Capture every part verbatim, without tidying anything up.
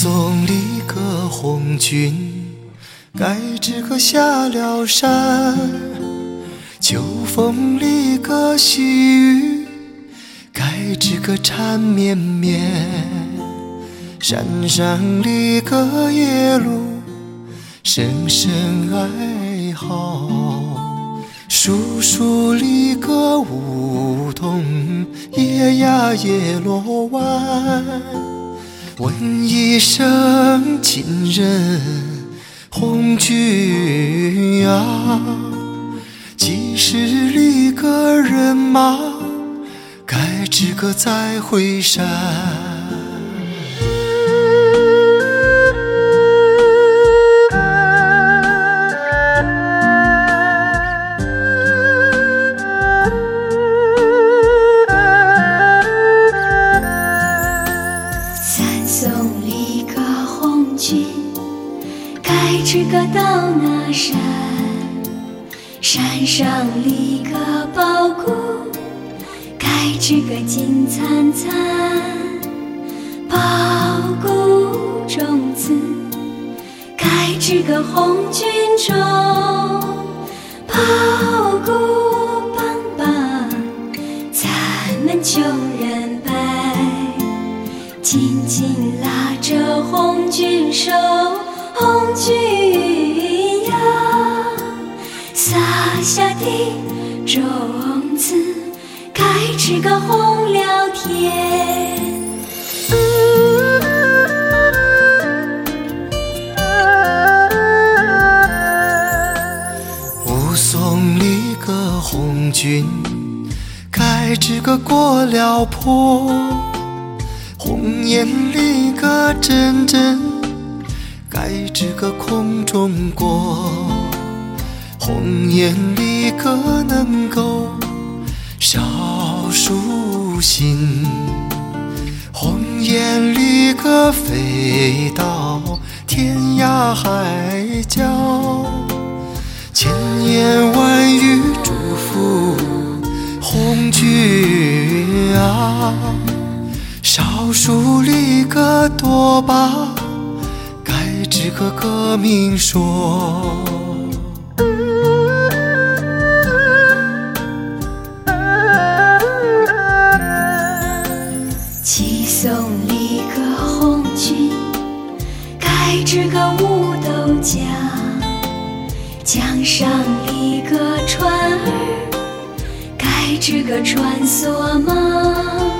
送离歌红军，该知歌下了山。秋风离歌细雨，该知歌缠绵绵。山上离歌夜路，声声哀嚎。树树离歌梧桐，夜呀夜落弯。问一声亲人红军啊，几时离歌人马，该知歌再回山。 该知歌到那山，山上离歌宝谷，该知歌金灿灿。宝谷种子，该知歌红军种。宝谷棒棒，咱们穷人掰，紧紧拉着红军手。红军呀，撒下的种子，该知歌红了天。 武松离歌红军，该知歌过了坡。红颜离歌阵阵，该知歌空中过。红颜离歌能够少数心，红颜离歌飞到天涯海角。千言万语祝福红军啊，少数离歌多把知歌革命说。 齐颂离歌红军，该知歌五斗江。江上离歌船儿，该知歌穿梭忙。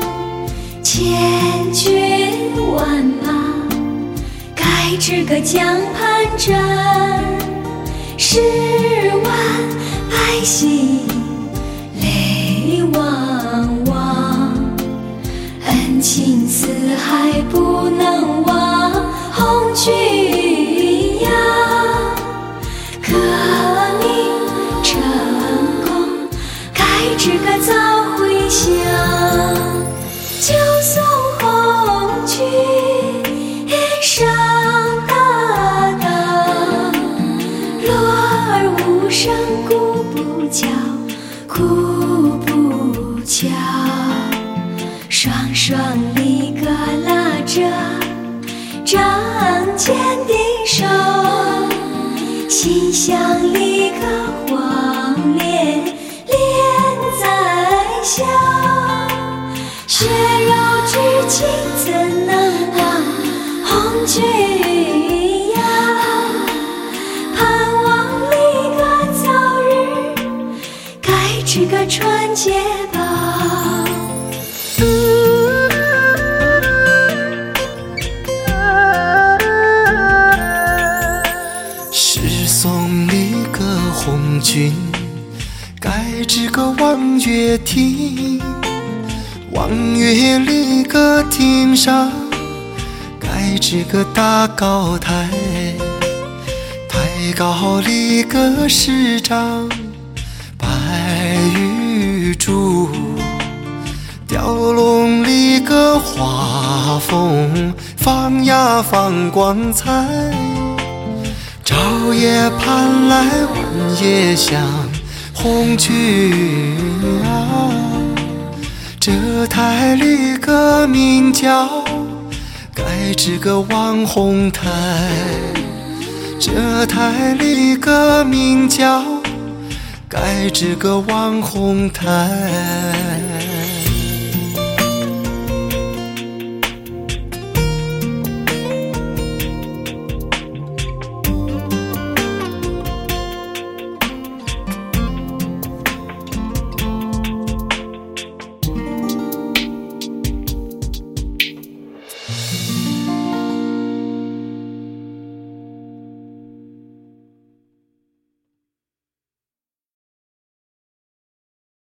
千军万马，该知歌江畔站。十万百姓泪汪汪，恩情四海不能忘。红军呀，革命成功，该知歌早回乡。就送红军上大道，锣儿无声鼓不敲，鼓不敲。双双离歌拉着仗剑的手，心向离歌黄连连在笑。血肉之情怎能忘红军呀，盼望离歌早日该知歌传捷报。 是送离歌红军，该知歌望月亭。望月离歌亭上，该知歌大高台。台高离歌十丈，白玉柱。雕龙离歌画风，放呀放光彩。朝夜盼来晚夜香，红军啊，这台离歌名叫盖支个网红台，这台里个名叫盖支个网红台。